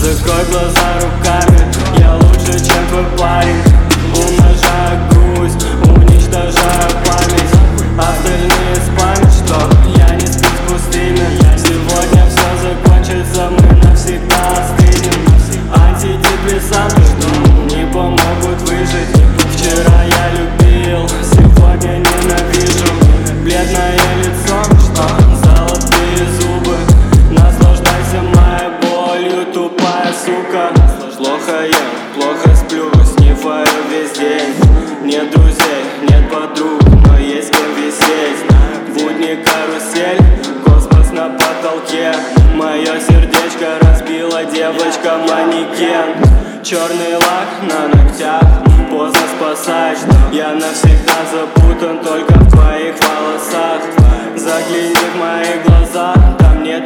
Закрой глаза руками, я лучше, чем твой парень. Умножаю грусть, уничтожаю память. Остальные спамят, что я не сплю с пустыми. Сегодня все закончится, мы навсегда остынем. Антидепрессанты, что не помогут выжить. Вчера я любил, сегодня ненавижу. Бледное лицо, что золотые зубы. Наслаждайся моей болью, тупая сука. Плохо ем, плохо сплю, снифаю весь день. Нет друзей, нет подруг, но есть с кем висеть. Будни карусель, космос на потолке. Мое сердечко разбила девочка-манекен. Черный лак на ногтях, поздно спасать. Я навсегда запутан только в твоих волосах. Загляни в мои глаза, там нет